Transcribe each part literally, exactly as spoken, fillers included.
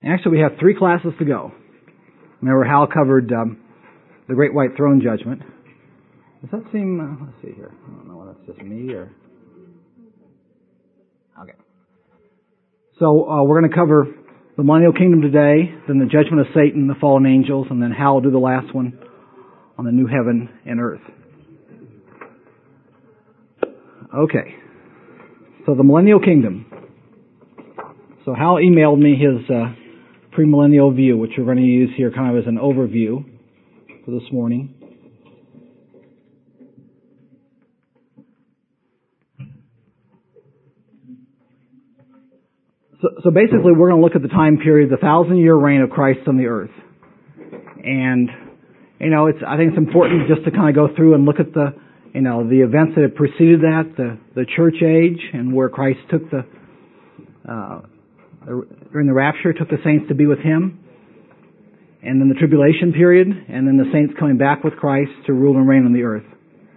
Actually, we have three classes to go. Remember, Hal covered um, the Great White Throne Judgment. Does that seem... Uh, let's see here. I don't know whether that's just me or... Okay. So uh, we're going to cover the Millennial Kingdom today, then the judgment of Satan, the fallen angels, and then Hal will do the last one on the new heaven and earth. Okay. So the Millennial Kingdom. So Hal emailed me his uh, premillennial view, which we're going to use here kind of as an overview for this morning. So, so basically, we're going to look at the time period, the thousand-year reign of Christ on the earth. And, you know, it's I think it's important just to kind of go through and look at the, you know, the events that have preceded that, the, the church age, and where Christ took the, uh, during the rapture, took the saints to be with Him, and then the tribulation period, and then the saints coming back with Christ to rule and reign on the earth.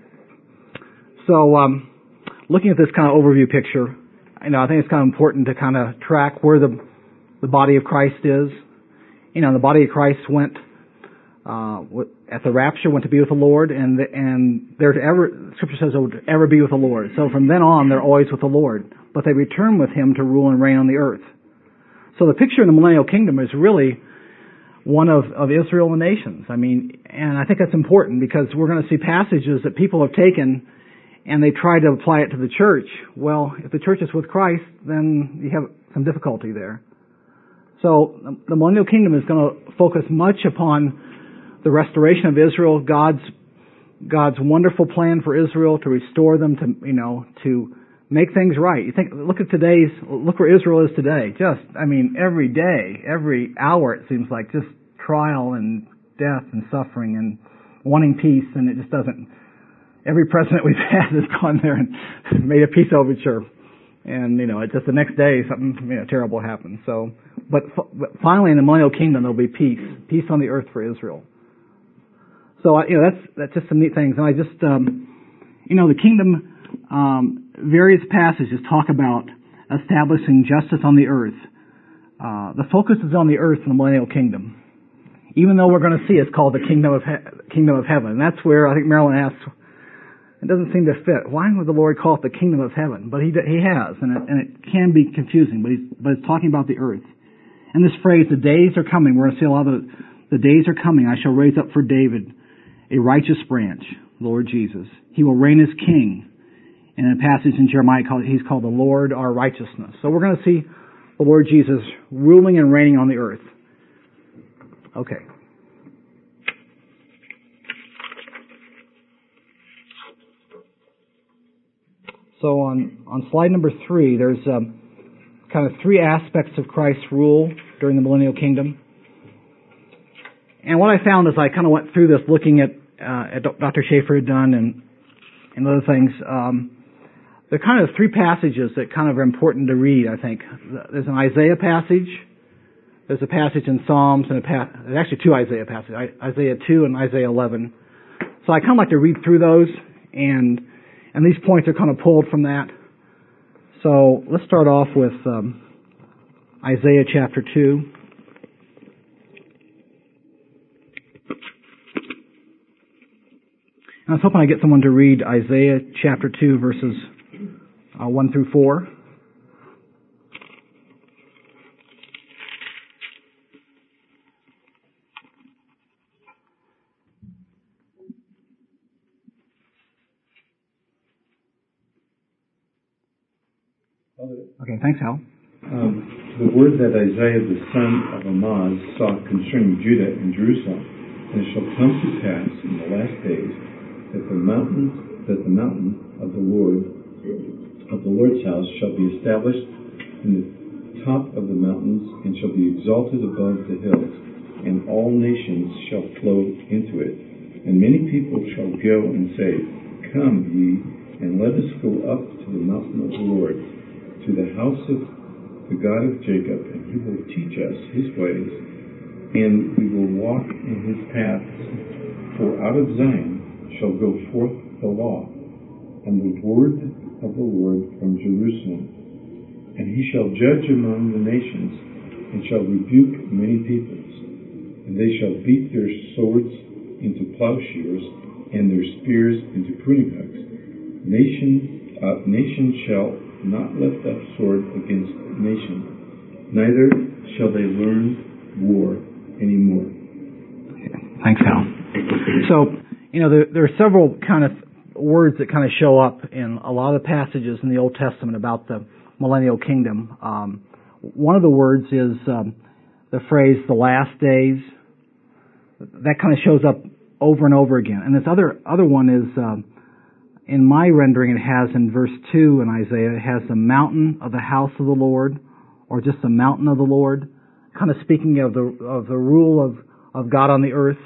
So, um, looking at this kind of overview picture, you know, I think it's kind of important to kind of track where the the body of Christ is. You know, the body of Christ went uh, at the rapture, went to be with the Lord, and the, and they're to ever. Scripture says they would ever be with the Lord. So from then on, they're always with the Lord, but they return with Him to rule and reign on the earth. So the picture in the Millennial Kingdom is really one of, of Israel and the nations. I mean, and I think that's important because we're going to see passages that people have taken and they try to apply it to the church. Well, if the church is with Christ, then you have some difficulty there. So the Millennial Kingdom is going to focus much upon the restoration of Israel, God's God's wonderful plan for Israel to restore them, to you know, to make things right. You think, look at today's, look where Israel is today. Just, I mean, every day, every hour, it seems like just trial and death and suffering and wanting peace, and it just doesn't. Every president we've had has gone there and made a peace overture, and you know, it just the next day something you know terrible happens. So, but, f- but finally, in the Millennial Kingdom, there'll be peace, peace on the earth for Israel. So, you know, that's that's just some neat things, and I just, um, you know, the kingdom. Um, various passages talk about establishing justice on the earth. Uh, the focus is on the earth in the Millennial Kingdom, even though we're going to see it's called the Kingdom of he- Kingdom of Heaven. And that's where I think Marilyn asked. It doesn't seem to fit. Why would the Lord call it the Kingdom of Heaven? But He He has, and it, and it can be confusing. But He's but it's talking about the earth. And this phrase, "the days are coming," we're going to see a lot of the, the days are coming. I shall raise up for David a righteous branch, Lord Jesus. He will reign as King. And in a passage in Jeremiah, He's called the Lord our righteousness. So we're going to see the Lord Jesus ruling and reigning on the earth. Okay. So on, on slide number three, there's um, kind of three aspects of Christ's rule during the Millennial Kingdom. And what I found as I kind of went through this, looking at, uh, at Doctor Schaefer had done and, and other things, um, there are kind of three passages that kind of are important to read, I think. There's an Isaiah passage, there's a passage in Psalms, and a pa- there's actually two Isaiah passages, Isaiah two and Isaiah eleven. So I kind of like to read through those, and and these points are kind of pulled from that. So let's start off with um, Isaiah chapter two. I was hoping I'd get someone to read Isaiah chapter two, verses uh, one through four. Okay, thanks, Hal. Um, the word that Isaiah the son of Amoz saw concerning Judah and Jerusalem, and it shall come to pass in the last days that the mountain, that the mountain of the Lord, of the Lord's house, shall be established in the top of the mountains, and shall be exalted above the hills, and all nations shall flow into it. And many people shall go and say, Come ye, and let us go up to the mountain of the Lord, to the house of the God of Jacob, and He will teach us His ways, and we will walk in His paths. For out of Zion shall go forth the law, and the word of the Lord from Jerusalem. And He shall judge among the nations, and shall rebuke many peoples. And they shall beat their swords into plowshares, and their spears into pruning hooks. Nation, uh, nation shall not lift up sword against nation, neither shall they learn war anymore. Thanks, Hal. So, you know, there, there are several kind of words that kind of show up in a lot of the passages in the Old Testament about the millennial kingdom. Um, one of the words is um, the phrase, the last days. That kind of shows up over and over again. And this other other one is, um, in my rendering, it has in verse two in Isaiah, it has the mountain of the house of the Lord, or just the mountain of the Lord, kind of speaking of the of the rule of, of God on the earth.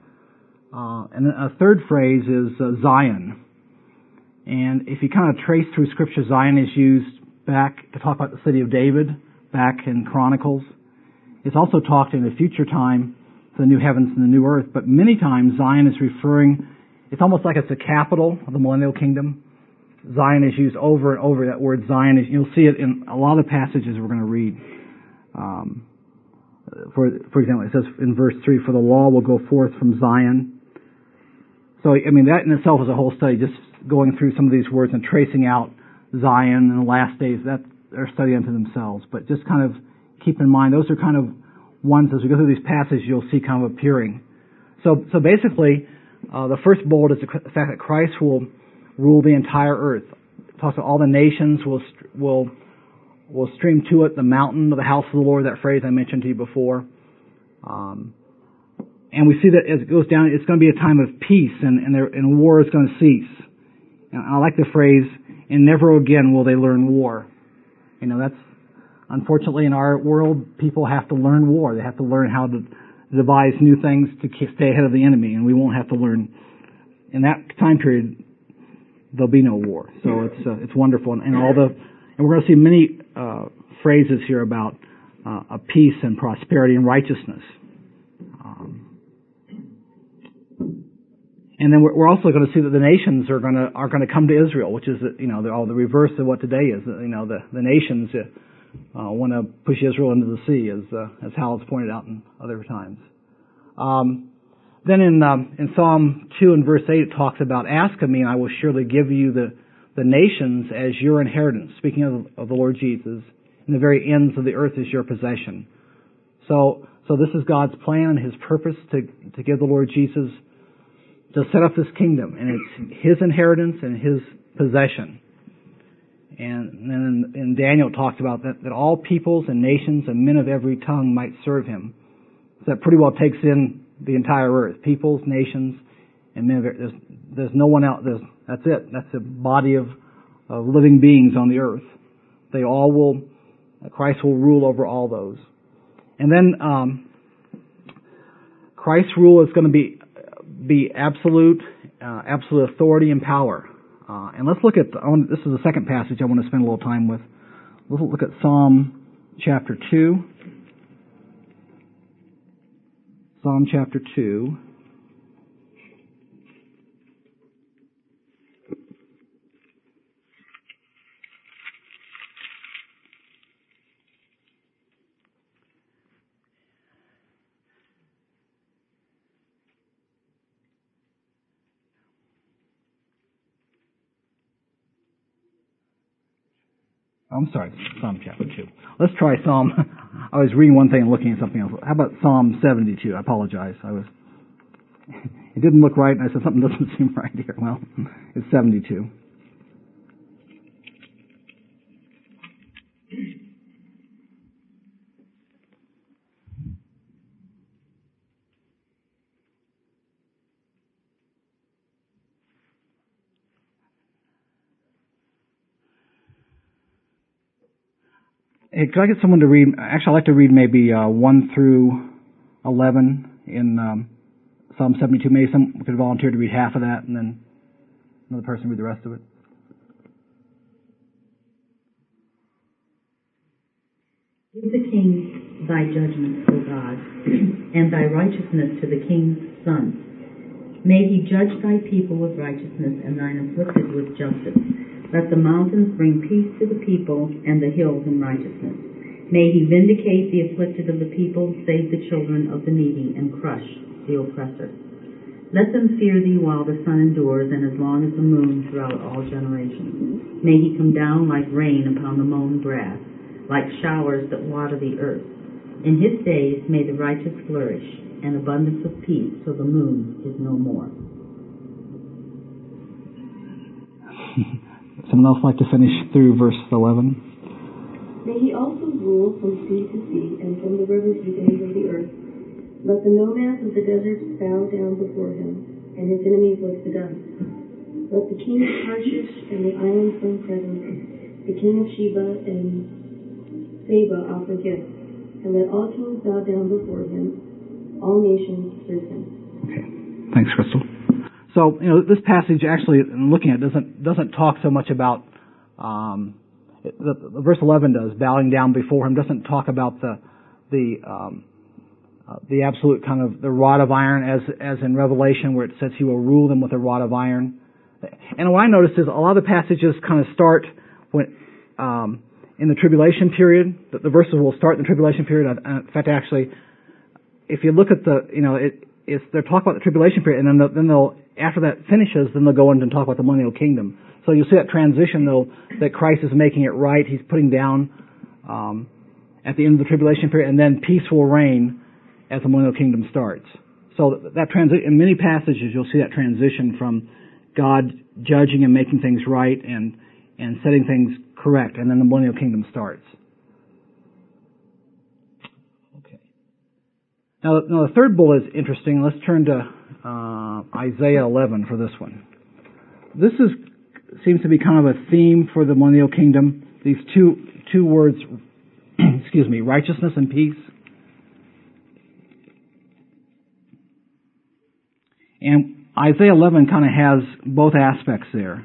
Uh, and a third phrase is uh, Zion. And if you kind of trace through Scripture, Zion is used back to talk about the city of David, back in Chronicles. It's also talked in a future time, the new heavens and the new earth. But many times Zion is referring, it's almost like it's the capital of the millennial kingdom. Zion is used over and over. That word Zion, is, you'll see it in a lot of the passages we're going to read. Um, for, for example, it says in verse three, for the law will go forth from Zion. So, I mean, that in itself is a whole study, just going through some of these words and tracing out Zion and the last days. That's a study unto themselves. But just kind of keep in mind, those are kind of ones, as we go through these passages, you'll see kind of appearing. So, so basically, uh, the first bullet is the fact that Christ will rule the entire earth. It talks about all the nations will will will stream to it, the mountain of the house of the Lord, that phrase I mentioned to you before. Um, and we see that as it goes down, it's going to be a time of peace, and and, there, and war is going to cease. And I like the phrase, and never again will they learn war. You know, that's, unfortunately, in our world, people have to learn war. They have to learn how to devise new things to stay ahead of the enemy, and we won't have to learn. In that time period, there'll be no war. So it's uh, it's wonderful, and, and all the and we're going to see many uh, phrases here about uh, a peace and prosperity and righteousness. Um, and then we're, we're also going to see that the nations are going to are going to come to Israel, which is you know the, all the reverse of what today is. You know the the nations. Uh, Uh, want to push Israel into the sea, as uh, as Hal has pointed out in other times. Um, then in um, in Psalm two and verse eight, it talks about, "Ask of me, and I will surely give you the the nations as your inheritance." Speaking of, of the Lord Jesus, and the very ends of the earth is your possession. So so this is God's plan and His purpose to to give the Lord Jesus, to set up this kingdom, and it's His inheritance and His possession. And then in, in Daniel it talks about that, that all peoples and nations and men of every tongue might serve Him. So that pretty well takes in the entire earth. Peoples, nations, and men of every, there's, there's no one else. There's, that's it. That's a body of, of living beings on the earth. They all will, Christ will rule over all those. And then um, Christ's rule is going to be be absolute, uh, absolute authority and power. Uh, and let's look at, I want, this is the second passage I want to spend a little time with. Let's look at Psalm chapter two. Psalm chapter two. I'm sorry, Psalm chapter two. Let's try Psalm. I was reading one thing and looking at something else. How about Psalm seventy-two? I apologize. I was. It didn't look right, and I said something doesn't seem right here. Well, it's seventy-two. Hey, could I get someone to read? Actually, I'd like to read maybe uh, one through eleven in um, Psalm seventy-two. Maybe someone could volunteer to read half of that, and then another person read the rest of it. Give the king thy judgments, O God, and thy righteousness to the king's son. May he judge thy people with righteousness, and thine afflicted with justice. Let the mountains bring peace to the people, and the hills in righteousness. May he vindicate the afflicted of the people, save the children of the needy, and crush the oppressor. Let them fear thee while the sun endures, and as long as the moon throughout all generations. May he come down like rain upon the mown grass, like showers that water the earth. In his days may the righteous flourish, and abundance of peace, till the moon is no more. Someone else like to finish through verse eleven? May he also rule from sea to sea, and from the rivers to the ends of the earth. Let the nomads of the desert bow down before him, and his enemies lick the dust. Let the king of Tarshish and the islands bring presents, the king of Sheba and Seba offer gifts, and let all kings bow down before him, all nations serve him. Okay, thanks, Crystal. So, you know, this passage actually, in looking at it, doesn't doesn't talk so much about, um, the, the verse eleven does, bowing down before him, doesn't talk about the the um, uh, the absolute kind of the rod of iron as as in Revelation, where it says he will rule them with a rod of iron. And what I noticed is a lot of the passages kind of start when um, in the tribulation period. The, the verses will start in the tribulation period. In fact, actually, if you look at the, you know, it, it's they're talking about the tribulation period, and then they'll, then they'll after that finishes, then they'll go in and talk about the millennial kingdom. So you'll see that transition, though, that Christ is making it right. He's putting down um, at the end of the tribulation period, and then peace will reign as the millennial kingdom starts. So that transi- in many passages, you'll see that transition from God judging and making things right and and setting things correct, and then the millennial kingdom starts. Okay. Now, now the third bullet is interesting. Let's turn to uh, Isaiah eleven for this one. This is seems to be kind of a theme for the millennial kingdom. These two two words, excuse me, righteousness and peace. And Isaiah eleven kind of has both aspects there.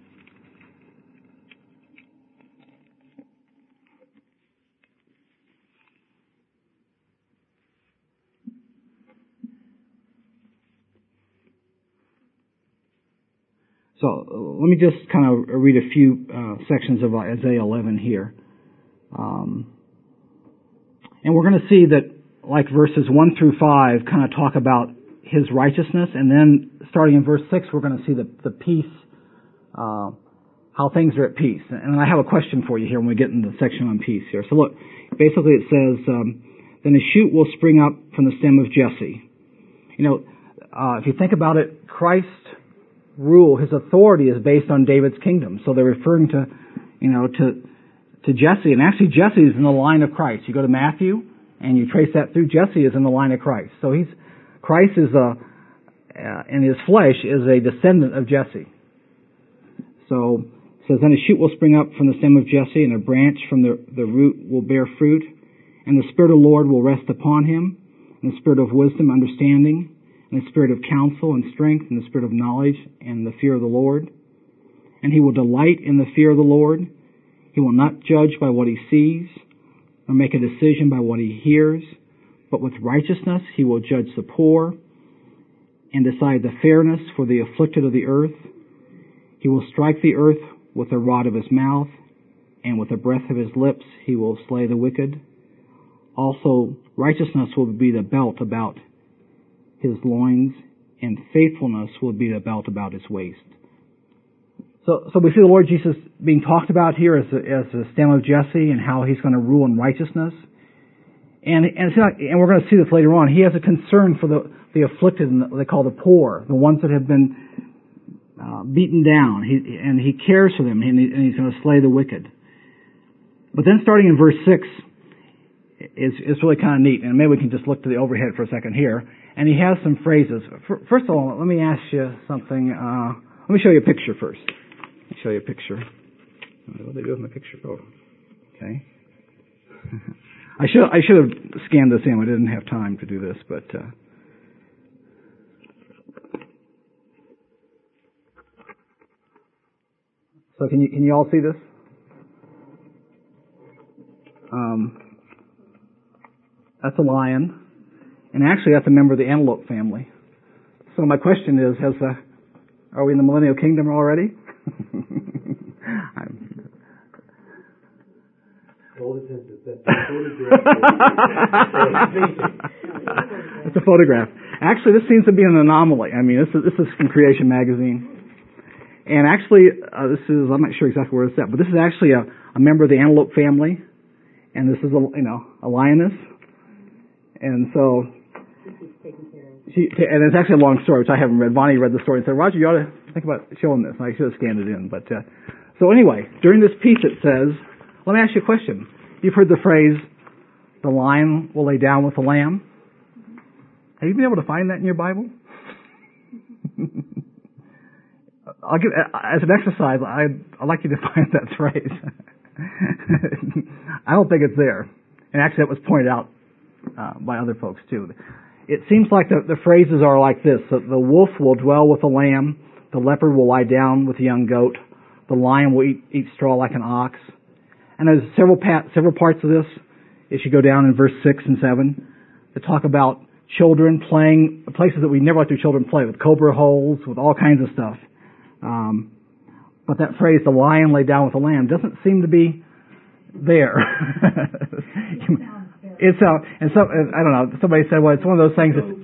So uh, let me just kind of read a few uh, sections of Isaiah eleven here. Um, and we're going to see that, like verses one through five kind of talk about his righteousness, and then starting in verse six, we're going to see the, the peace, uh, how things are at peace. And I have a question for you here when we get into the section on peace here. So look, basically it says, um, then a shoot will spring up from the stem of Jesse. You know, uh, if you think about it, Christ's rule, his authority is based on David's kingdom. So they're referring to, you know, to to Jesse, and actually Jesse is in the line of Christ. You go to Matthew, and you trace that through. Jesse is in the line of Christ. So he's Christ is a, uh, in his flesh, is a descendant of Jesse. So it says, then a shoot will spring up from the stem of Jesse, and a branch from the, the root will bear fruit. And the Spirit of the Lord will rest upon him, and the Spirit of wisdom, understanding, and the Spirit of counsel and strength, and the Spirit of knowledge, and the fear of the Lord. And he will delight in the fear of the Lord. He will not judge by what he sees, nor make a decision by what he hears, but with righteousness he will judge the poor, and decide the fairness for the afflicted of the earth. He will strike the earth with the rod of his mouth, and with the breath of his lips he will slay the wicked. Also righteousness will be the belt about his loins, and faithfulness will be the belt about his waist. So, so we see the Lord Jesus being talked about here as the, as the stem of Jesse, and how he's going to rule in righteousness. And and, it's not, and we're going to see this later on. He has a concern for the, the afflicted, and they call the poor, the ones that have been uh, beaten down. He, and he cares for them, and, he, and he's going to slay the wicked. But then starting in verse six, is is really kind of neat. And maybe we can just look to the overhead for a second here. And he has some phrases. First of all, let me ask you something. Uh, let me show you a picture first. Let me show you a picture. What do they do with my picture? Oh, okay. I should I should have scanned this in. I didn't have time to do this, but uh, so can you can you all see this? Um, that's a lion, and actually that's a member of the antelope family. So my question is: Has uh, are we in the millennial kingdom already? I'm, Well, says that that's a photograph. It's a photograph. Actually, this seems to be an anomaly. I mean, this is this is from Creation Magazine. And actually, uh, this is, I'm not sure exactly where it's at, but this is actually a, a member of the antelope family. And this is, a, you know, a lioness. And so, she, and it's actually a long story, which I haven't read. Bonnie read the story and said, Roger, you ought to think about showing this. And I should have scanned it in. But, uh, so anyway, during this piece it says, let me ask you a question. You've heard the phrase, the lion will lay down with the lamb. Have you been able to find that in your Bible? I'll give, as an exercise, I'd, I'd like you to find that phrase. I don't think it's there. And actually that was pointed out uh, by other folks too. It seems like the, the phrases are like this. The, the wolf will dwell with the lamb. The leopard will lie down with the young goat. The lion will eat, eat straw like an ox. And there's several pa- several parts of this. If you go down in verse six and seven, that talk about children playing, places that we never let their children play, with cobra holes, with all kinds of stuff. Um, but that phrase, the lion lay down with the lamb, doesn't seem to be there. It's uh, and so I don't know. Somebody said, "Well, it's one of those things." That's,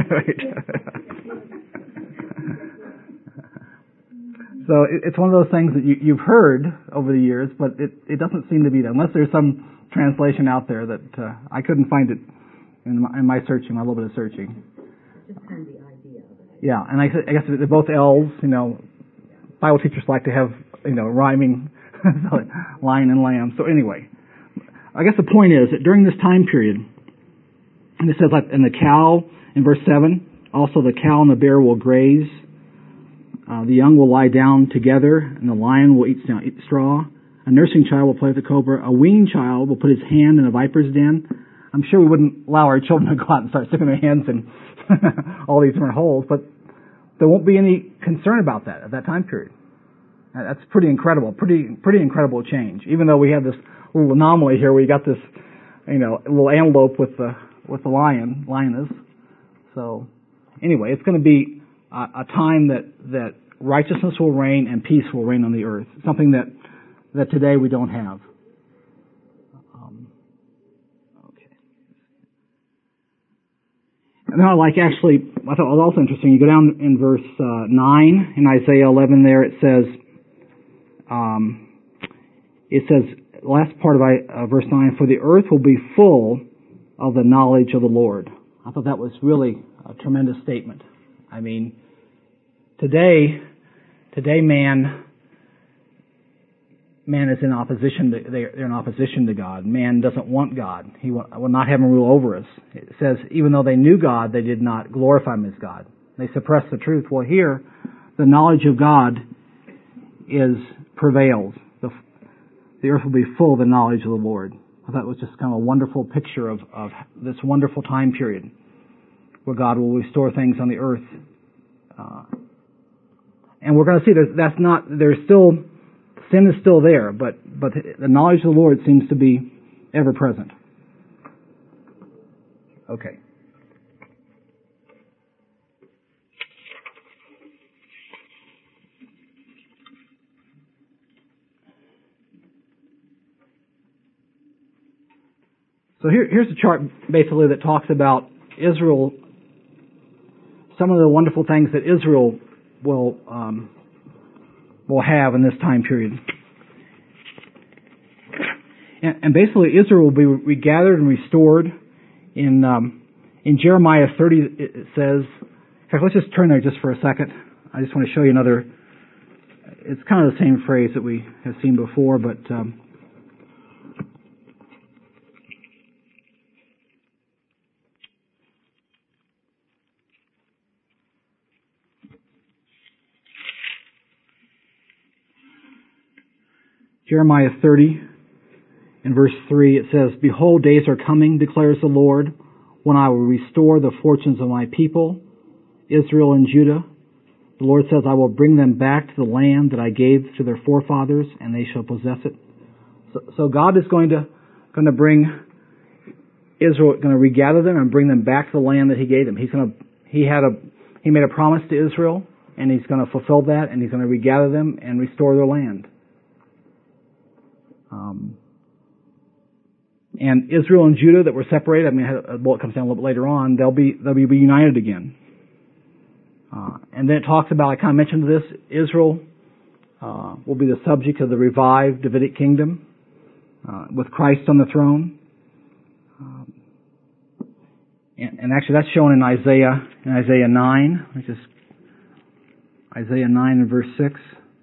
so it, it's one of those things that you, you've heard over the years, but it, it doesn't seem to be there, unless there's some translation out there that uh, I couldn't find it in my, in my searching, my little bit of searching. Just kind of the idea of it. Yeah, and I, I guess they're both L's. You know, Bible teachers like to have, you know, rhyming lion and lamb. So anyway, I guess the point is that during this time period, and it says like in the cow in verse seven, also the cow and the bear will graze. Uh, the young will lie down together, and the lion will eat, eat straw. A nursing child will play with the cobra. A weaned child will put his hand in a viper's den. I'm sure we wouldn't allow our children to go out and start sticking their hands in all these different holes, but there won't be any concern about that at that time period. That's pretty incredible, pretty pretty incredible change. Even though we have this little anomaly here, where you got this, you know, little antelope with the with the lion, lioness. So anyway, it's going to be a, a time that that righteousness will reign and peace will reign on the earth. Something that that today we don't have. Um, okay. And then I like actually, I thought it was also interesting. You go down in verse uh, nine in Isaiah eleven. There it says. Um, it says, last part of uh, verse nine, for the earth will be full of the knowledge of the Lord. I thought that was really a tremendous statement. I mean, today, today man, man is in opposition to, they're in opposition to God. Man doesn't want God. He will, will not have him rule over us. It says, even though they knew God, they did not glorify him as God. They suppressed the truth. Well, here, the knowledge of God is prevails. The, the earth will be full of the knowledge of the Lord. I thought it was just kind of a wonderful picture of, of this wonderful time period where God will restore things on the earth. Uh, and we're going to see that that's not, there's still, sin is still there, but, but the knowledge of the Lord seems to be ever present. Okay. So here, here's a chart basically that talks about Israel, some of the wonderful things that Israel will um, will have in this time period. And, and basically Israel will be regathered and restored. In um, in Jeremiah thirty it says, in fact, let's just turn there just for a second. I just want to show you another, it's kind of the same phrase that we have seen before, but um, Jeremiah thirty, in verse three, it says, behold, days are coming, declares the Lord, when I will restore the fortunes of my people, Israel and Judah. The Lord says, I will bring them back to the land that I gave to their forefathers, and they shall possess it. So, so God is going to going to bring Israel, going to regather them and bring them back to the land that He gave them. He's going to He had a He made a promise to Israel, and He's going to fulfill that, and He's going to regather them and restore their land. Um, And Israel and Judah that were separated, I mean, well, it comes down a little bit later on, they'll be, they'll be reunited again. Uh, and then it talks about, I kind of mentioned this, Israel uh, will be the subject of the revived Davidic kingdom uh, with Christ on the throne. Um, and, and actually that's shown in Isaiah, in Isaiah nine, which is Isaiah nine and verse six.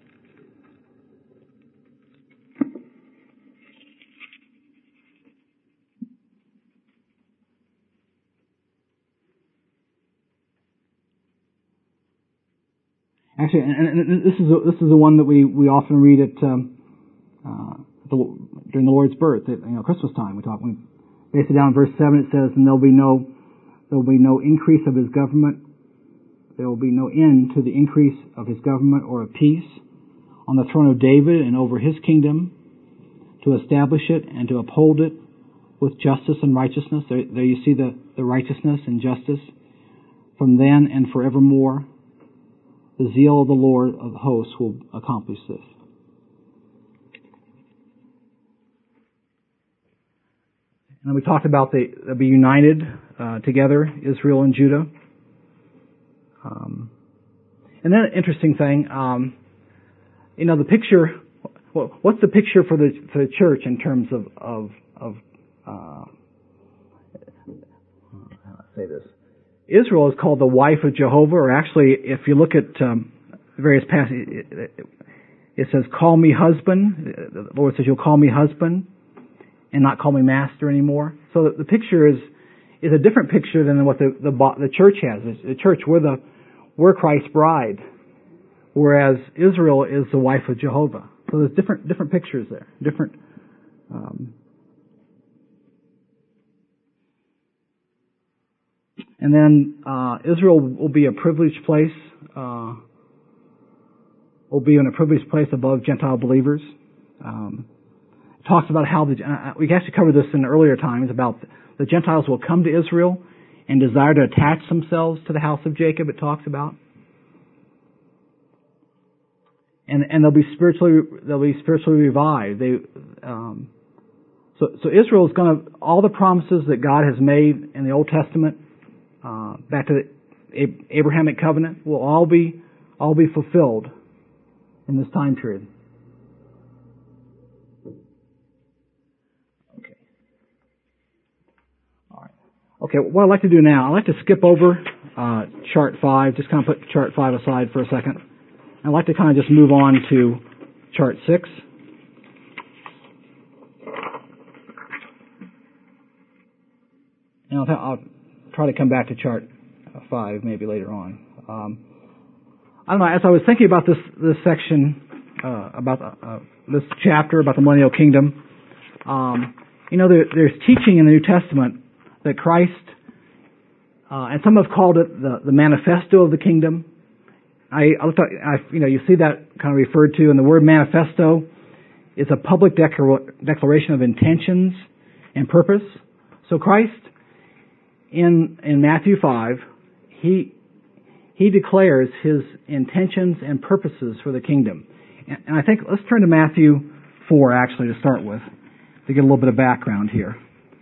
Actually, and, and this is a, this is the one that we, we often read at um, uh, the, during the Lord's birth, at you know Christmas time. We talk. We base it down in verse seven. It says, "And there'll be no there'll be no increase of his government. There will be no end to the increase of his government or of peace on the throne of David and over his kingdom, to establish it and to uphold it with justice and righteousness." There, there you see the, the righteousness and justice from then and forevermore. The zeal of the Lord of hosts will accomplish this. And we talked about they, they'll be united uh, together, Israel and Judah. Um, and then an interesting thing, um, you know, the picture. Well, what's the picture for the for the church in terms of of of uh, how do I say this? Israel is called the wife of Jehovah, or actually, if you look at um, various passages, it, it, it says, "Call me husband." The Lord says, "You'll call me husband, and not call me master anymore." So the, the picture is is a different picture than what the the, the church has. The church, we're the we're Christ's bride, whereas Israel is the wife of Jehovah. So there's different different pictures there, different. Um, And then uh, Israel will be a privileged place, uh, will be in a privileged place above Gentile believers. Um, it talks about how the uh, we actually covered this in earlier times about the Gentiles will come to Israel and desire to attach themselves to the house of Jacob. It talks about, and and they'll be spiritually they'll be spiritually revived. They um, so so Israel is going to all the promises that God has made in the Old Testament. Uh, back to the Abrahamic covenant will all be all be fulfilled in this time period. Okay. All right. Okay. What I'd like to do now, I'd like to skip over uh, chart five. Just kind of put chart five aside for a second. I'd like to kind of just move on to chart six. And I'll, I'll try to come back to chart five maybe later on. Um, I don't know. As I was thinking about this this section uh, about uh, this chapter about the millennial kingdom, um, you know, there, there's teaching in the New Testament that Christ, uh, and some have called it the, the manifesto of the kingdom. I, I looked at, I, you know, you see that kind of referred to, and the word manifesto is a public declar- declaration of intentions and purpose. So Christ, In in Matthew five, he he declares his intentions and purposes for the kingdom. And, and I think, let's turn to Matthew four actually to start with, to get a little bit of background here.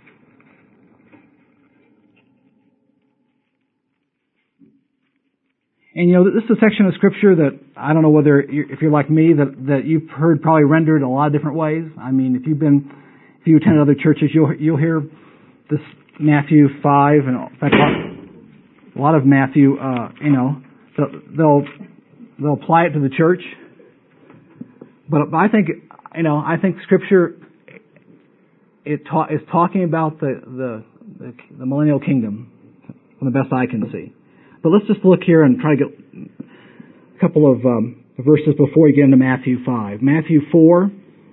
And you know, this is a section of Scripture that I don't know whether, you're, if you're like me, that, that you've heard probably rendered in a lot of different ways. I mean, if you've been, if you attend other churches, you'll you'll hear this Matthew five, and in fact, a lot of Matthew, uh, you know, they'll they'll apply it to the church. But I think, you know, I think Scripture it ta- is talking about the, the the the millennial kingdom from the best I can see. But let's just look here and try to get a couple of um, verses before we get into Matthew five. Matthew four,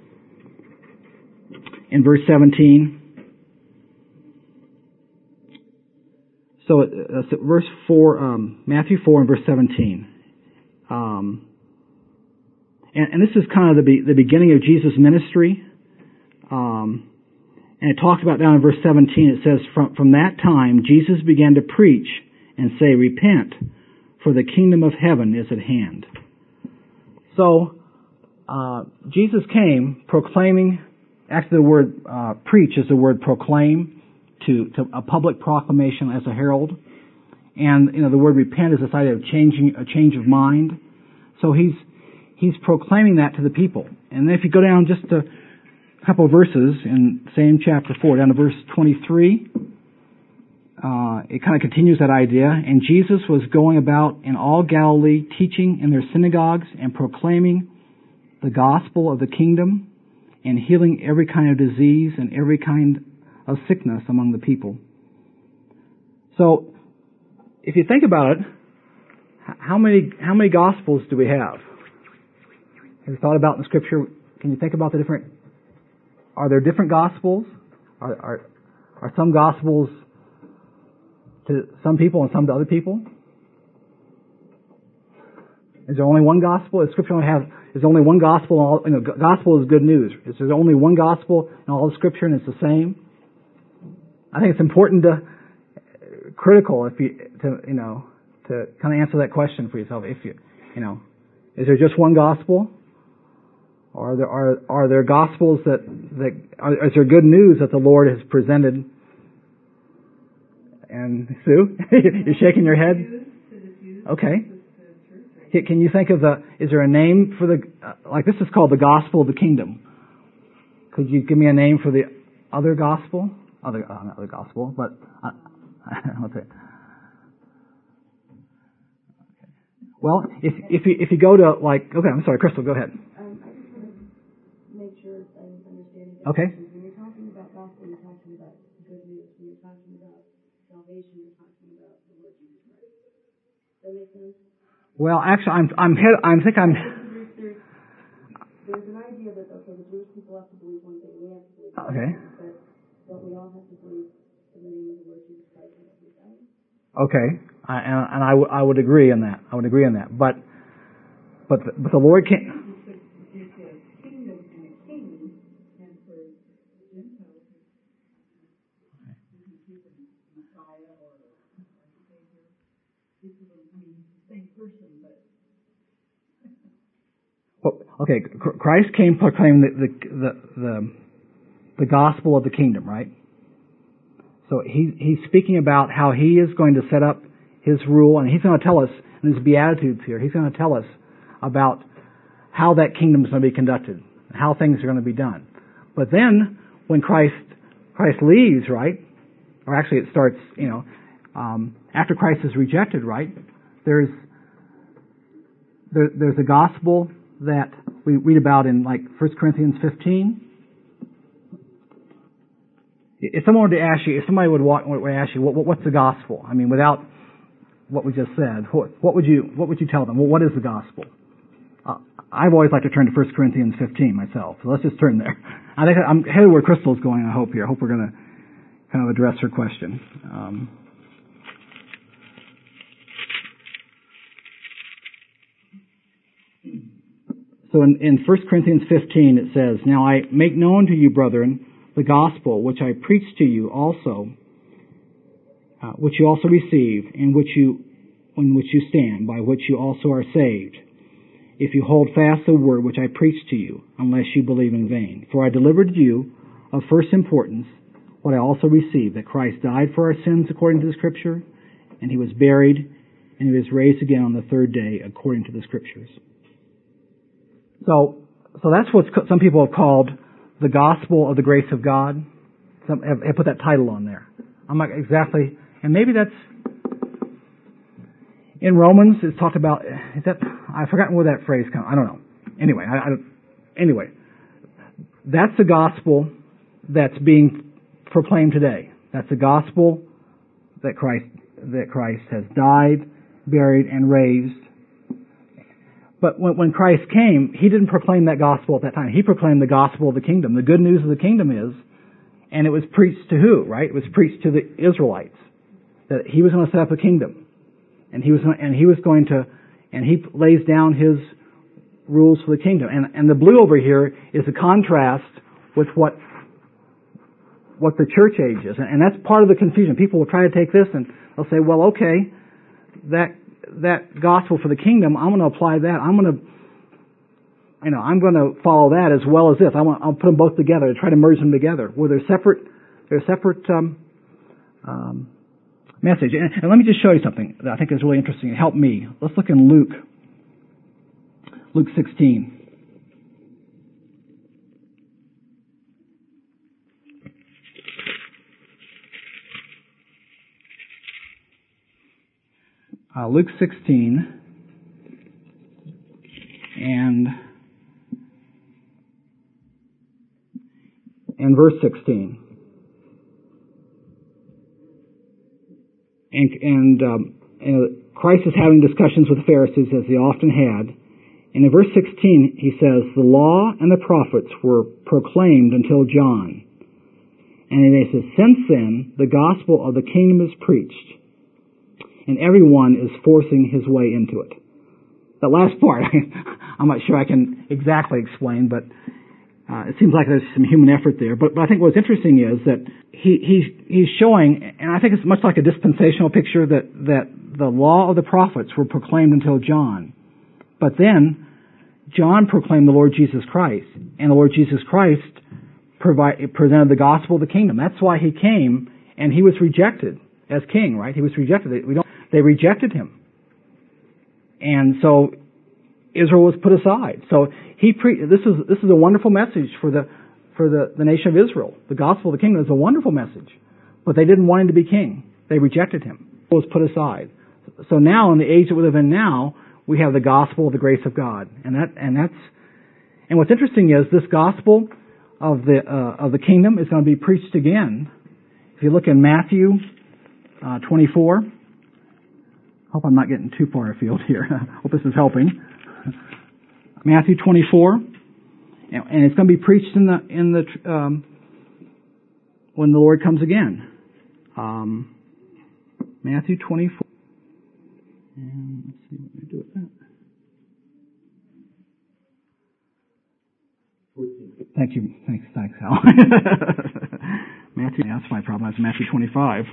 in verse seventeen. So, uh, so verse four, um, Matthew four and verse seventeen. Um, and, and this is kind of the, be, the beginning of Jesus' ministry. Um, and it talks about down in verse seventeen, it says, from, from that time, Jesus began to preach and say, "Repent, for the kingdom of heaven is at hand." So, uh, Jesus came proclaiming actually the word uh, preach is the word proclaim, to, to a public proclamation as a herald. And, you know, the word repent is this idea of changing, a change of mind. So he's, he's proclaiming that to the people. And then if you go down just a couple of verses in same chapter four, down to verse twenty-three, uh, it kind of continues that idea. And Jesus was going about in all Galilee, teaching in their synagogues and proclaiming the gospel of the kingdom and healing every kind of disease and every kind of sickness among the people. So, if you think about it, how many how many gospels do we have? Have you thought about in the Scripture? Can you think about the different? Are there different gospels? Are are, are some gospels to some people and some to other people? Is there only one gospel? Is Scripture only have? Is there only one gospel? All, you know, gospel is good news. Is there only one gospel in all of Scripture and it's the same? I think it's important to critical if you to you know to kind of answer that question for yourself. If you you know, is there just one gospel, or are there are are there gospels that that are, is there good news that the Lord has presented? And Sue, you're shaking your head. Okay. Can you think of the? Is there a name for the? Uh, like this is called the gospel of the kingdom. Could you give me a name for the other gospel? Other uh, not other gospel, but. Uh, Let's see. Well, if if you if you go to like okay, I'm sorry, Crystal, go ahead. Um, I just want to make sure I'm understanding. Okay. When you're talking about gospel, you're talking about good news. When you're talking about salvation, you're talking about the Lord Jesus Christ. Does that make sense? Well, actually, I'm I'm head, I think I'm. There's, there's, there's an idea that okay, the Jewish people have to believe one thing, we have to believe. Okay. But don't we all have to believe in the name of the Lord Jesus Christ and what He's done? Okay, I, and, and I, w- I would agree in that. I would agree in that. But but the, but the Lord can't. Well, okay, Christ came proclaiming the the, the the the gospel of the kingdom, right? So he, he's speaking about how he is going to set up his rule, and he's going to tell us in his Beatitudes here, he's going to tell us about how that kingdom is going to be conducted, how things are going to be done. But then, when Christ Christ leaves, right, or actually it starts, you know, um, after Christ is rejected, right, there's there, there's a gospel that we read about in like First Corinthians fifteen. If someone were to ask you, if somebody would, walk, would ask you, what, what's the gospel? I mean, without what we just said, what, what would you what would you tell them? Well, what is the gospel? Uh, I've always liked to turn to First Corinthians fifteen myself, so let's just turn there. I think I'm headed where Crystal's going. I hope here. I hope we're going to kind of address her question. Um, so in, in First Corinthians fifteen, it says, "Now I make known to you, brethren, the gospel which I preached to you also, uh, which you also receive, in which you, in which you stand, by which you also are saved, if you hold fast the word which I preached to you, unless you believe in vain. For I delivered to you of first importance what I also received, that Christ died for our sins according to the Scripture, and He was buried, and He was raised again on the third day according to the Scriptures." So, so that's what some people have called the gospel of the grace of God. Some have, have put that title on there. I'm not exactly, and maybe that's in Romans. It's talked about. Is that I've forgotten where that phrase comes. I don't know. Anyway, I, I don't, anyway, that's the gospel that's being proclaimed today. That's the gospel that Christ that Christ has died, buried, and raised. But when, when Christ came, He didn't proclaim that gospel at that time. He proclaimed the gospel of the kingdom. The good news of the kingdom is, and it was preached to who, right? It was preached to the Israelites, that He was going to set up a kingdom. And He was, and He was going to, and He lays down His rules for the kingdom. And, and the blue over here is a contrast with what, what the church age is. And, and that's part of the confusion. People will try to take this and they'll say, well, okay, that, that gospel for the kingdom, I'm going to apply that. I'm going to you know, I'm going to follow that as well as this. I want, I'll put them both together, try to merge them together. Where they're separate, they're separate um, um, message. And, and let me just show you something that I think is really interesting. Help me. Let's look in Luke, Luke sixteen. Uh, Luke sixteen, and and verse sixteen, and and, um, and Christ is having discussions with the Pharisees as he often had, and in verse sixteen he says, "The law and the prophets were proclaimed until John, and he says, since then the gospel of the kingdom is preached, and everyone is forcing his way into it." That last part, I'm not sure I can exactly explain, but uh, it seems like there's some human effort there. But, but I think what's interesting is that he, he's, he's showing, and I think it's much like a dispensational picture, that, that the law of the prophets were proclaimed until John. But then John proclaimed the Lord Jesus Christ, and the Lord Jesus Christ provide, presented the gospel of the kingdom. That's why he came, and he was rejected as king, right? He was rejected. We don't, they rejected him. And so Israel was put aside. So he pre- this is this is a wonderful message for the for the, the nation of Israel. The gospel of the kingdom is a wonderful message. But they didn't want him to be king. They rejected him. He was put aside. So now in the age that we live in now, we have the gospel of the grace of God. And that and that's and what's interesting is this gospel of the uh, of the kingdom is going to be preached again. If you look in Matthew uh, twenty-four, hope I'm not getting too far afield here. Hope this is helping. Matthew twenty-four, and it's going to be preached in the in the um, when the Lord comes again. Um, Matthew twenty-four, and let's see what we do with that. Thank you. Thanks, thanks, Al. Matthew, that's my problem. That's Matthew twenty-five.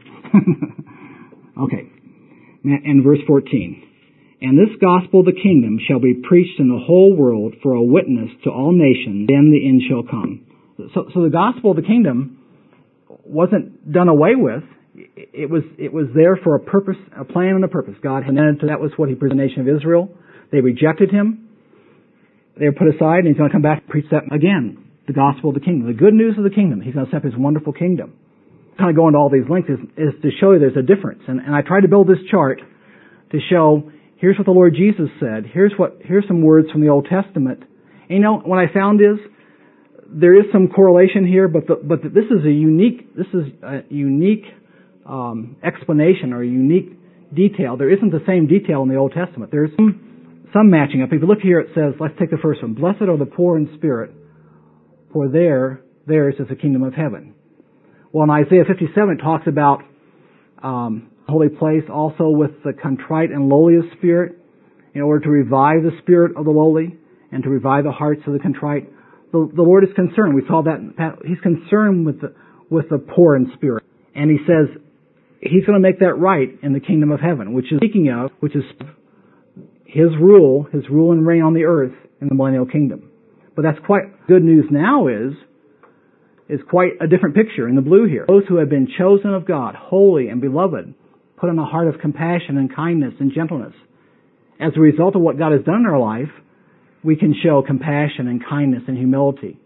Okay. And verse fourteen. "And this gospel of the kingdom shall be preached in the whole world for a witness to all nations, then the end shall come." So, so the gospel of the kingdom wasn't done away with. It was it was there for a purpose, a plan and a purpose. God had intended to. That was what he presented the nation of Israel. They rejected him. They were put aside, and he's going to come back and preach that again. The gospel of the kingdom, the good news of the kingdom. He's going to set up his wonderful kingdom. Kind of go into all these links is, is to show you there's a difference. And, and I tried to build this chart to show here's what the Lord Jesus said. Here's what here's some words from the Old Testament. And you know what I found is there is some correlation here, but the, but the, this is a unique this is a unique um, explanation or a unique detail. There isn't the same detail in the Old Testament. There's some some matching up. If you look here, it says, let's take the first one. "Blessed are the poor in spirit, for there theirs is the kingdom of heaven." Well, in Isaiah fifty-seven, it talks about um, holy place also with the contrite and lowly of spirit, in order to revive the spirit of the lowly and to revive the hearts of the contrite. The, the Lord is concerned. We saw that. He's concerned with the, with the poor in spirit. And he says he's going to make that right in the kingdom of heaven, which is speaking of, which is his rule, his rule and reign on the earth in the millennial kingdom. But that's quite good news now is is quite a different picture in the blue here. Those who have been chosen of God, holy and beloved, put on a heart of compassion and kindness and gentleness. As a result of what God has done in our life, we can show compassion and kindness and humility.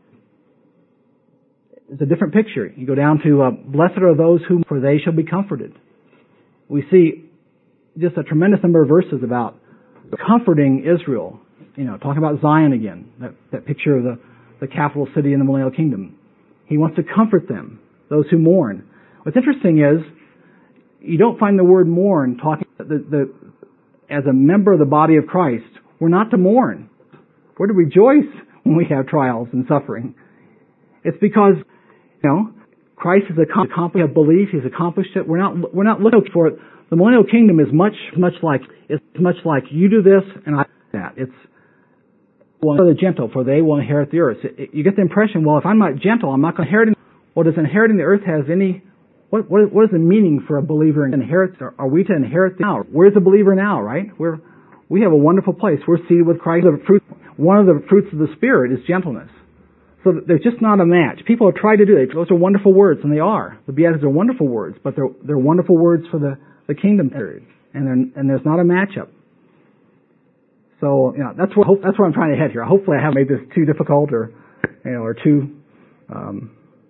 It's a different picture. You go down to, uh, "Blessed are those whom, for they shall be comforted." We see just a tremendous number of verses about comforting Israel. You know, talking about Zion again, that, that picture of the, the capital city in the millennial kingdom. He wants to comfort them, those who mourn. What's interesting is, you don't find the word mourn talking, the, the, as a member of the body of Christ, we're not to mourn. We're to rejoice when we have trials and suffering. It's because, you know, Christ has accomplished, we have belief, He's accomplished it. We're not, we're not looking for it. The millennial kingdom is much, much like, it's much like you do this and I do that. It's, "For the gentle, for they will inherit the earth." It, it, you get the impression, well, if I'm not gentle, I'm not going to inherit. Well, does inheriting the earth has any? What, what, what is the meaning for a believer in inherit? Are we to inherit the now? Where's the believer now? Right? We're we have a wonderful place. We're seated with Christ. The fruit. one of the fruits of the Spirit is gentleness. So there's just not a match. People have tried to do it. Those are wonderful words, and they are. The Beatitudes are wonderful words, but they're, they're wonderful words for the, the kingdom period. And, and there's not a matchup. So, you know, that's where, that's where I'm trying to head here. Hopefully I haven't made this too difficult or, you know, or too, um,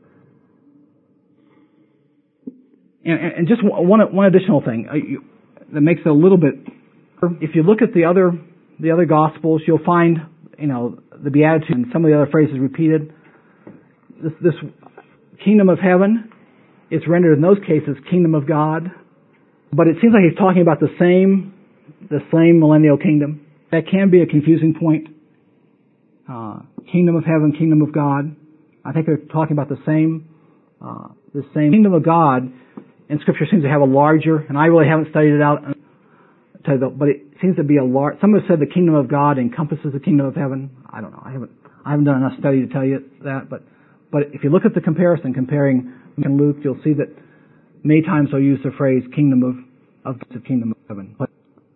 and, and just one, one additional thing uh, you, that makes it a little bit, if you look at the other, the other Gospels, you'll find, you know, the Beatitudes and some of the other phrases repeated. This, this kingdom of heaven is rendered in those cases kingdom of God, but it seems like he's talking about the same, the same millennial kingdom. That can be a confusing point. Uh, kingdom of heaven, kingdom of God. I think they're talking about the same, uh, the same kingdom of God. And Scripture seems to have a larger, and I really haven't studied it out, but it seems to be a large. Some have said the kingdom of God encompasses the kingdom of heaven. I don't know. I haven't, I haven't done enough study to tell you that. But, but if you look at the comparison, comparing in Luke, you'll see that many times they'll use the phrase kingdom of, of the kingdom of heaven. But,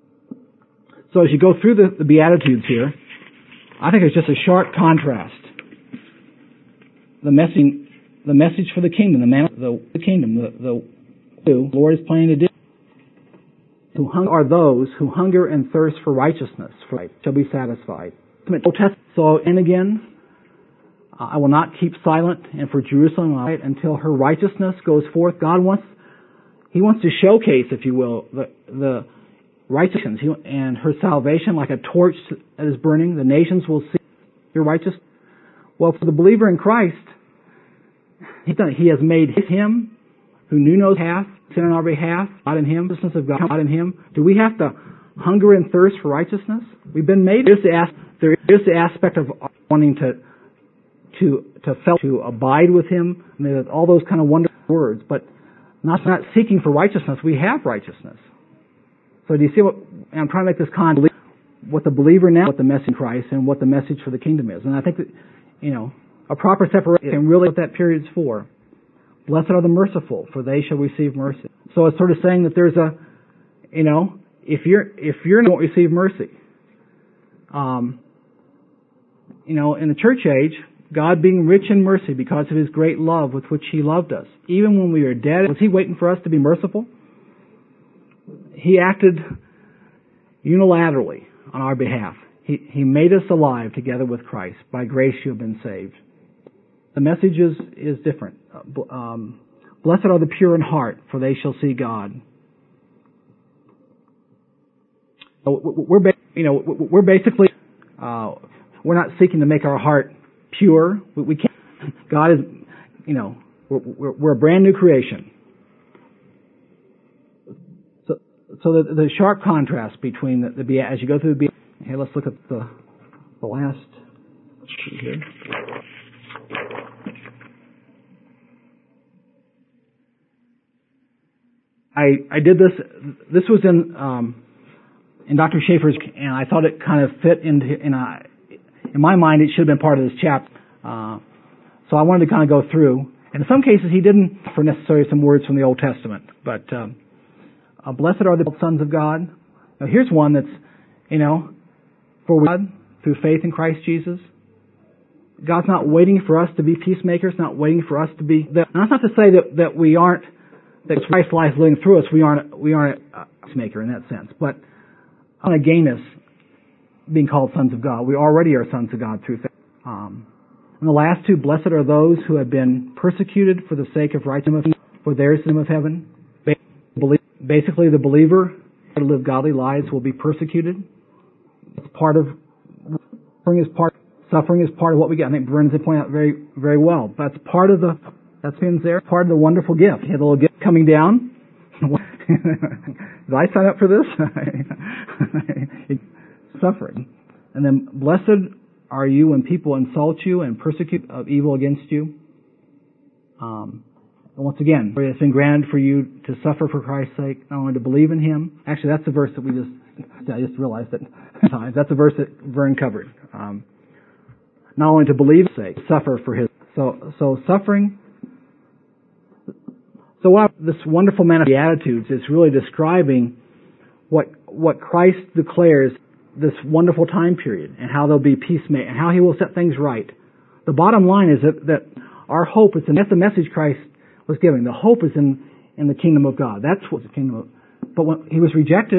so as you go through the, the Beatitudes here, I think it's just a sharp contrast. The message, the message for the kingdom, the man, the, the kingdom, the, the, the Lord is planning to do. Who hunger are those who hunger and thirst for righteousness, for right, shall be satisfied. So, and again, I will not keep silent, and for Jerusalem right, until her righteousness goes forth. God wants, He wants to showcase, if you will, the, the righteousness and her salvation like a torch that is burning. The nations will see your righteousness. Well, for the believer in Christ, He has made Him who knew no path, sin on our behalf, God in Him, righteousness of God, God in Him. Do we have to hunger and thirst for righteousness? We've been made. There's the, as, there is the aspect of wanting to to to felt to abide with Him. I mean, all those kind of wonderful words, but not not seeking for righteousness. We have righteousness. So do you see what and I'm trying to make this contrast? What the believer now, what the message in Christ, and what the message for the kingdom is. And I think that you know a proper separation and really what that period is for. Blessed are the merciful, for they shall receive mercy. So it's sort of saying that there's a, you know, if you're if you're not receive mercy, um, you know, in the church age, God being rich in mercy because of His great love with which He loved us, even when we were dead, was He waiting for us to be merciful? He acted unilaterally on our behalf. He He made us alive together with Christ. By grace you have been saved. The message is, is different. Um, Blessed are the pure in heart, for they shall see God. We're, you know, we're basically, uh, we're not seeking to make our heart pure. We can't. God is, you know, we're, we're a brand new creation. So, so the, the sharp contrast between the, the as you go through the, hey, let's look at the, the last sheet here. I, I did this, this was in, um, in Doctor Schaefer's, and I thought it kind of fit into, in a, in my mind it should have been part of this chapter. Uh, so I wanted to kind of go through. And in some cases he didn't for necessarily some words from the Old Testament. But, um, uh, blessed are the sons of God. Now here's one that's, you know, for God, through faith in Christ Jesus. God's not waiting for us to be peacemakers, not waiting for us to be, that, and that's not to say that, that we aren't, that Christ's life living through us, we aren't we aren't a peacemaker in that sense. But on a gain us being called sons of God. We already are sons of God through faith. Um, and the last two, blessed are those who have been persecuted for the sake of righteousness, for theirs is the kingdom of heaven. Basically, the believer who live godly lives will be persecuted. It's part of suffering is part suffering is part of what we get. I think Brennan pointed out very very well. That's part of the That's means there. Part of the wonderful gift. You had a little gift coming down. Did I sign up for this? Suffering. And then, blessed are you when people insult you and persecute of evil against you. Um, and once again, it's been granted for you to suffer for Christ's sake, not only to believe in Him. Actually, that's the verse that we just, I just realized that. That's the verse that Vern covered. Um, not only to believe His sake, suffer for His. So, so suffering. So what this wonderful man of the Beatitudes is really describing what what Christ declares this wonderful time period and how there'll be peace made and how He will set things right. The bottom line is that, that our hope is, and that's the message Christ was giving. The hope is in, in the kingdom of God. That's what the kingdom of. But when He was rejected,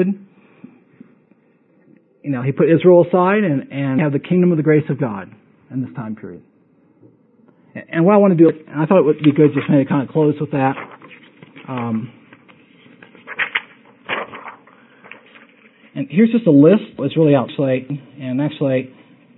you know, He put Israel aside and, and have the kingdom of the grace of God in this time period. And what I want to do, and I thought it would be good just maybe to kind of close with that. Um, and here's just a list. It's really actually, and actually,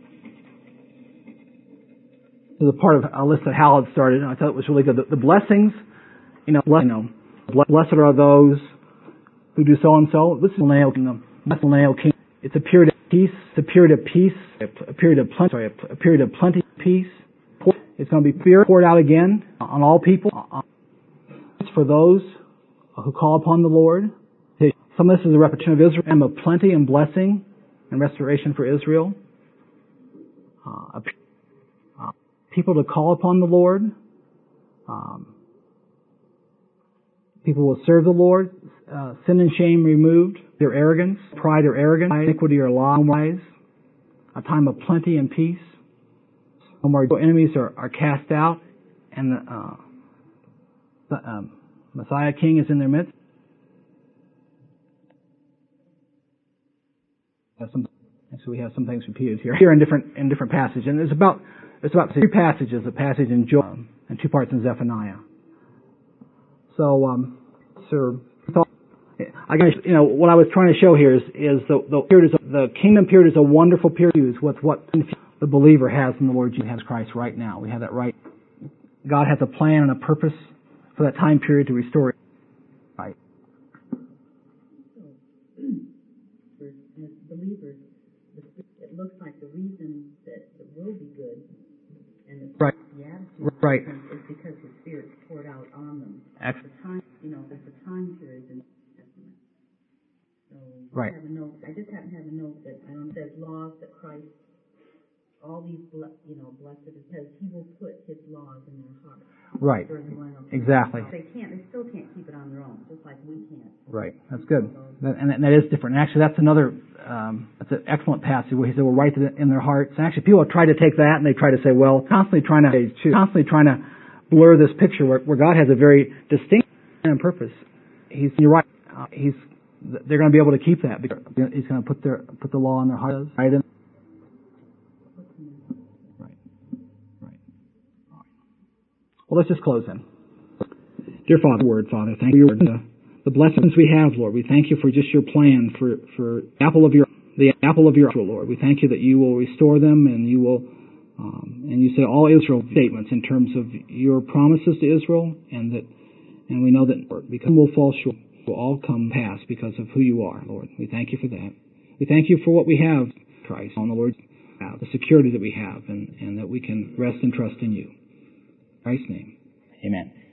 this is a part of a list that Hal had started. And I thought it was really good. The, the blessings, you know, bless, you know, blessed are those who do so and so. This is the nail kingdom. That's the nail kingdom. It's a period of peace. It's a period of peace. A period of plenty. Sorry, a period of plenty peace. It's going to be fear poured out again on all people. It's for those who call upon the Lord. Some of this is a repetition of Israel, and of plenty and blessing and restoration for Israel. Uh, uh, people to call upon the Lord. Um, people will serve the Lord. Uh, sin and shame removed. Their arrogance, pride or arrogance, iniquity or lies. A time of plenty and peace. No more enemies are, are cast out, and the, uh, the um, Messiah King is in their midst. Some, actually, we have some things repeated here, here in different in different passages, and there's about there's about three passages: a passage in Joel and two parts in Zephaniah. So, um, sir, I guess you know what I was trying to show here is is the the, period is a, the kingdom period is a wonderful period with what the believer has in the Lord Jesus Christ right now. We have that right. God has a plan and a purpose for that time period to restore it. Right. For as believers, it looks like the reason that it will be good and the, right. the attitude right. is because the Spirit's poured out on them. Excellent. The time, you know, there's a time period in the Testament. So right. I have a note. I just happen to have a note that I don't know, says laws that Christ. All these, you know, blessed because He will put His laws in their heart. Right. Exactly. They can't. They still can't keep it on their own, just like we can't. Right. That's good. That, and that is different. And actually, that's another. Um, that's an excellent passage where He said, "We'll write it in their hearts." And actually, people try to take that and they try to say, "Well, constantly trying to, constantly trying to blur this picture where, where God has a very distinct and purpose." He's. You're right. Uh, he's. They're going to be able to keep that because He's going to put their put the law in their hearts. Right. In, Well, let's just close then. Dear Father, word, Father, thank you for the, the blessings we have, Lord. We thank you for just your plan for, for apple of your, the apple of your, Lord. We thank you that you will restore them and you will, um, and you say all Israel statements in terms of your promises to Israel, and that, and we know that because will fall short, will all come past because of who you are, Lord. We thank you for that. We thank you for what we have, Christ, on the Lord, the security that we have, and, and that we can rest and trust in you. In Christ's name, amen.